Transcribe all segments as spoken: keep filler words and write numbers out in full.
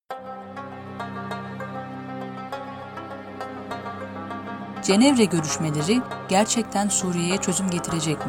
Cenevre görüşmeleri gerçekten Suriye'ye çözüm getirecek mi?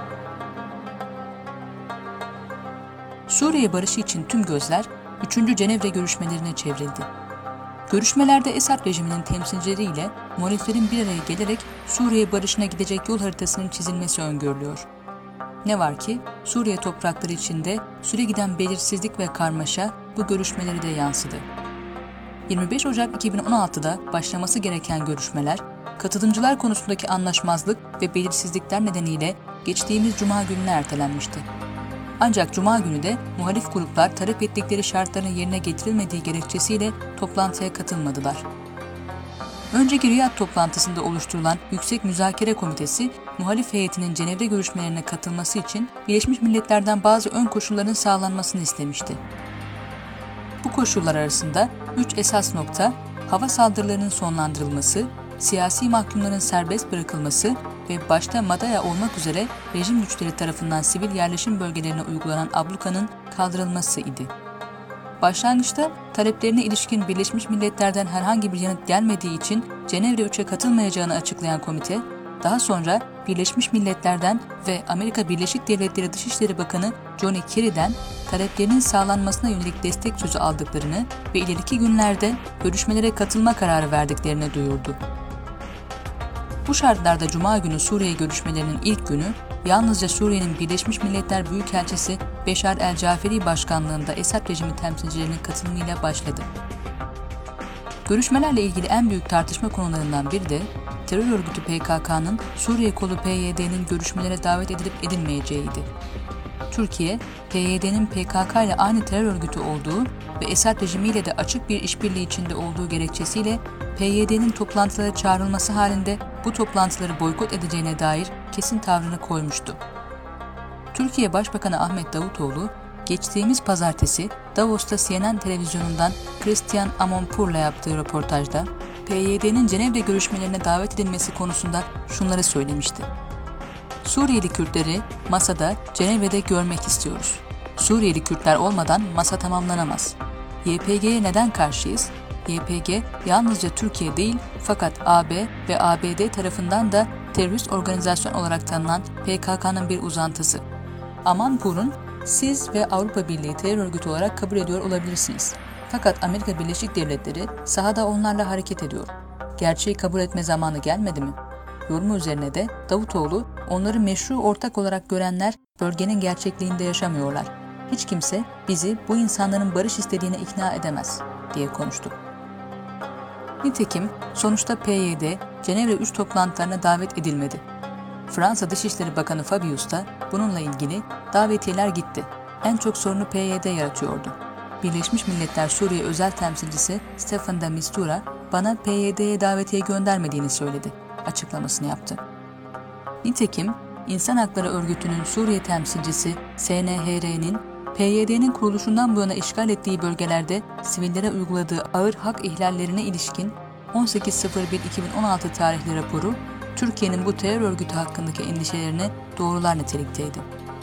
Suriye barışı için tüm gözler üçüncü Cenevre görüşmelerine çevrildi. Görüşmelerde Esad rejiminin temsilcileriyle muhaliflerin bir araya gelerek Suriye barışına gidecek yol haritasının çizilmesi öngörülüyor. Ne var ki Suriye toprakları içinde süre giden belirsizlik ve karmaşa bu görüşmeleri de yansıdı. yirmi beş Ocak iki bin on altıda başlaması gereken görüşmeler, katılımcılar konusundaki anlaşmazlık ve belirsizlikler nedeniyle geçtiğimiz Cuma gününe ertelenmişti. Ancak Cuma günü de muhalif gruplar talep ettikleri şartların yerine getirilmediği gerekçesiyle toplantıya katılmadılar. Önceki Riyad toplantısında oluşturulan Yüksek Müzakere Komitesi, muhalif heyetinin Cenevre görüşmelerine katılması için Birleşmiş Milletler'den bazı ön koşulların sağlanmasını istemişti. Bu koşullar arasında üç esas nokta, hava saldırılarının sonlandırılması, siyasi mahkumların serbest bırakılması ve başta Madaya olmak üzere rejim güçleri tarafından sivil yerleşim bölgelerine uygulanan ablukanın kaldırılması idi. Başlangıçta taleplerine ilişkin Birleşmiş Milletler'den herhangi bir yanıt gelmediği için Cenevre üçe katılmayacağını açıklayan komite, daha sonra Birleşmiş Milletler'den ve Amerika Birleşik Devletleri Dışişleri Bakanı John Kerry'den taleplerinin sağlanmasına yönelik destek sözü aldıklarını ve ileriki günlerde görüşmelere katılma kararı verdiklerini duyurdu. Bu şartlarda Cuma günü Suriye görüşmelerinin ilk günü, yalnızca Suriye'nin Birleşmiş Milletler Büyükelçisi Beşar el-Caferi başkanlığında Esad rejimi temsilcilerinin katılımıyla başladı. Görüşmelerle ilgili en büyük tartışma konularından biri de terör örgütü P K K'nın Suriye kolu P Y D'nin görüşmelere davet edilip edilmeyeceğiydi. Türkiye, P Y D'nin P K K ile aynı terör örgütü olduğu ve Esad rejimiyle de açık bir işbirliği içinde olduğu gerekçesiyle P Y D'nin toplantılara çağrılması halinde bu toplantıları boykot edeceğine dair kesin tavrını koymuştu. Türkiye Başbakanı Ahmet Davutoğlu, geçtiğimiz pazartesi Davos'ta C N N televizyonundan Christian Amanpour'la yaptığı röportajda P Y D'nin Cenevre görüşmelerine davet edilmesi konusunda şunları söylemişti. Suriyeli Kürtleri masada, Cenevre'de görmek istiyoruz. Suriyeli Kürtler olmadan masa tamamlanamaz. Y P G'ye neden karşıyız? Y P G yalnızca Türkiye değil fakat A B ve A B D tarafından da terörist organizasyon olarak tanınan P K K'nın bir uzantısı. Amanpour'un siz ve Avrupa Birliği terör örgütü olarak kabul ediyor olabilirsiniz. Fakat Amerika Birleşik Devletleri sahada onlarla hareket ediyor. Gerçeği kabul etme zamanı gelmedi mi? Yorumu üzerine de Davutoğlu, onları meşru ortak olarak görenler bölgenin gerçekliğinde yaşamıyorlar. Hiç kimse bizi bu insanların barış istediğine ikna edemez diye konuştu. Nitekim sonuçta P Y D, Cenevre üç toplantılarına davet edilmedi. Fransa Dışişleri Bakanı Fabius da bununla ilgili davetiyeler gitti. En çok sorunu P Y D yaratıyordu. Birleşmiş Milletler Suriye Özel Temsilcisi Staffan de Mistura bana P Y D'ye davetiye göndermediğini söyledi açıklamasını yaptı. Nitekim İnsan Hakları Örgütü'nün Suriye temsilcisi S N H R'nin P Y D'nin kuruluşundan bu yana işgal ettiği bölgelerde sivillere uyguladığı ağır hak ihlallerine ilişkin on sekiz Eylül iki bin on altı tarihli raporu, Türkiye'nin bu terör örgütü hakkındaki endişelerini doğrular nitelikteydi.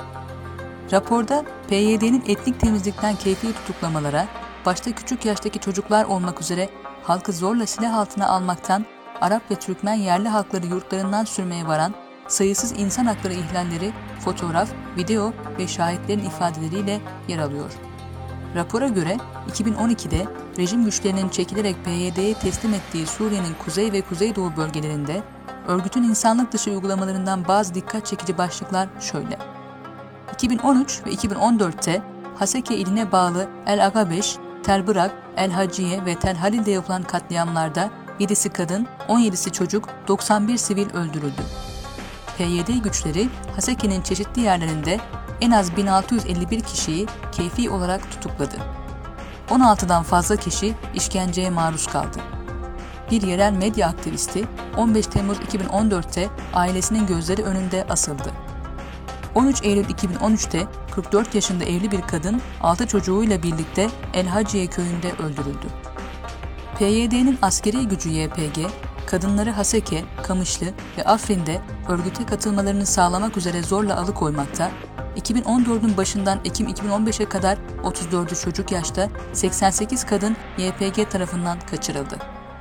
Raporda P Y D'nin etnik temizlikten keyfi tutuklamalara, başta küçük yaştaki çocuklar olmak üzere halkı zorla silah altına almaktan, Arap ve Türkmen yerli halkları yurtlarından sürmeye varan sayısız insan hakları ihlalleri fotoğraf, video ve şahitlerin ifadeleriyle yer alıyor. Rapora göre iki bin on ikide rejim güçlerinin çekilerek P Y D'ye teslim ettiği Suriye'nin kuzey ve kuzeydoğu bölgelerinde örgütün insanlık dışı uygulamalarından bazı dikkat çekici başlıklar şöyle. iki bin on üç ve iki bin on dörtte Haseke iline bağlı El Agabeş, Tel Bırak, El Haciye ve Tel Halil'de yapılan katliamlarda yedisi kadın, on yedisi çocuk, doksan bir sivil öldürüldü. P Y D güçleri Haseke'nin çeşitli yerlerinde en az bin altı yüz elli bir kişiyi keyfi olarak tutukladı. on altıdan fazla kişi işkenceye maruz kaldı. Bir yerel medya aktivisti on beş Temmuz iki bin on dörtte ailesinin gözleri önünde asıldı. on üç Eylül iki bin on üçte kırk dört yaşında evli bir kadın altı çocuğuyla birlikte El Haciye köyünde öldürüldü. P Y D'nin askeri gücü Y P G, kadınları Haseke, Kamışlı ve Afrin'de örgüte katılmalarını sağlamak üzere zorla alıkoymakta, iki bin on dördün başından Ekim iki bin on beşe kadar otuz dördü çocuk yaşta seksen sekiz kadın Y P G tarafından kaçırıldı.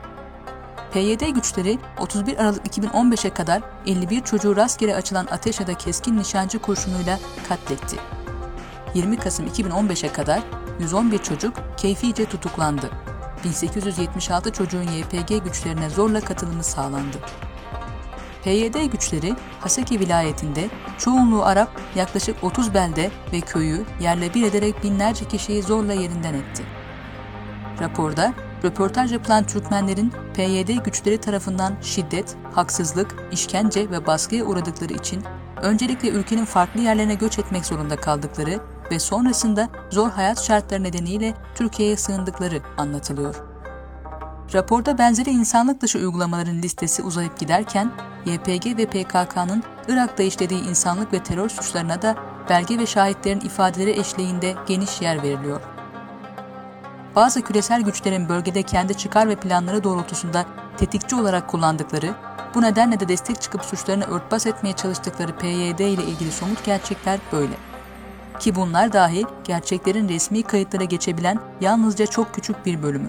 P Y D güçleri otuz bir Aralık iki bin on beşe kadar elli bir çocuğu rastgele açılan ateş ya da keskin nişancı kurşunuyla katletti. yirmi Kasım iki bin on beşe kadar yüz on bir çocuk keyfice tutuklandı. bin sekiz yüz yetmiş altı çocuğun Y P G güçlerine zorla katılımı sağlandı. P Y D güçleri Haseki vilayetinde çoğunluğu Arap yaklaşık otuz belde ve köyü yerle bir ederek binlerce kişiyi zorla yerinden etti. Raporda röportaj yapılan Türkmenlerin P Y D güçleri tarafından şiddet, haksızlık, işkence ve baskıya uğradıkları için öncelikle ülkenin farklı yerlerine göç etmek zorunda kaldıkları ve sonrasında zor hayat şartları nedeniyle Türkiye'ye sığındıkları anlatılıyor. Raporda benzeri insanlık dışı uygulamaların listesi uzayıp giderken Y P G ve P K K'nın Irak'ta işlediği insanlık ve terör suçlarına da belge ve şahitlerin ifadeleri eşliğinde geniş yer veriliyor. Bazı küresel güçlerin bölgede kendi çıkar ve planları doğrultusunda tetikçi olarak kullandıkları, bu nedenle de destek çıkıp suçlarını örtbas etmeye çalıştıkları P Y D ile ilgili somut gerçekler böyle. Ki bunlar dahi gerçeklerin resmi kayıtlara geçebilen yalnızca çok küçük bir bölümü.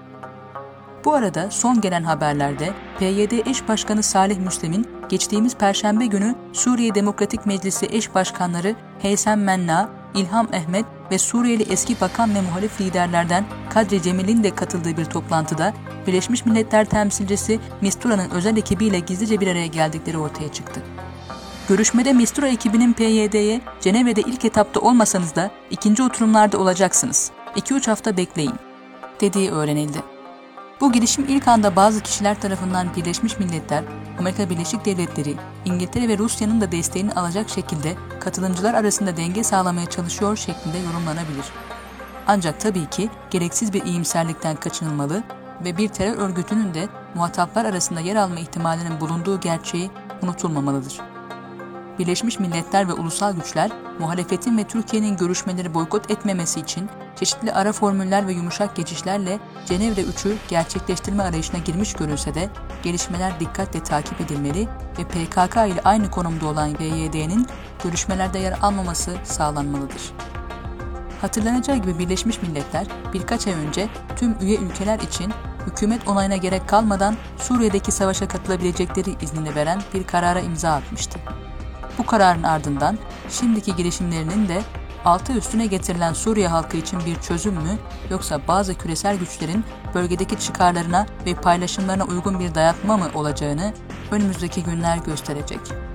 Bu arada son gelen haberlerde P Y D eş başkanı Salih Müslim'in geçtiğimiz Perşembe günü Suriye Demokratik Meclisi eş başkanları Heysem Menna, İlham Ehmet ve Suriyeli eski bakan ve muhalif liderlerden Kadri Cemil'in de katıldığı bir toplantıda Birleşmiş Milletler temsilcisi Mistura'nın özel ekibiyle gizlice bir araya geldikleri ortaya çıktı. Görüşmede Mistura ekibinin P Y D'ye Cenevre'de ilk etapta olmasanız da ikinci oturumlarda olacaksınız. iki üç hafta bekleyin dediği öğrenildi. Bu girişim ilk anda bazı kişiler tarafından Birleşmiş Milletler, Amerika Birleşik Devletleri, İngiltere ve Rusya'nın da desteğini alacak şekilde katılımcılar arasında denge sağlamaya çalışıyor şeklinde yorumlanabilir. Ancak tabii ki gereksiz bir iyimserlikten kaçınılmalı ve bir terör örgütünün de muhataplar arasında yer alma ihtimalinin bulunduğu gerçeği unutulmamalıdır. Birleşmiş Milletler ve ulusal güçler, muhalefetin ve Türkiye'nin görüşmeleri boykot etmemesi için çeşitli ara formüller ve yumuşak geçişlerle Cenevre üçü gerçekleştirme arayışına girmiş görünse de gelişmeler dikkatle takip edilmeli ve P K K ile aynı konumda olan P Y D'nin görüşmelerde yer almaması sağlanmalıdır. Hatırlanacağı gibi Birleşmiş Milletler birkaç ay önce tüm üye ülkeler için hükümet onayına gerek kalmadan Suriye'deki savaşa katılabilecekleri iznini veren bir karara imza atmıştı. Bu kararın ardından şimdiki girişimlerinin de altı üstüne getirilen Suriye halkı için bir çözüm mü yoksa bazı küresel güçlerin bölgedeki çıkarlarına ve paylaşımlarına uygun bir dayatma mı olacağını önümüzdeki günler gösterecek.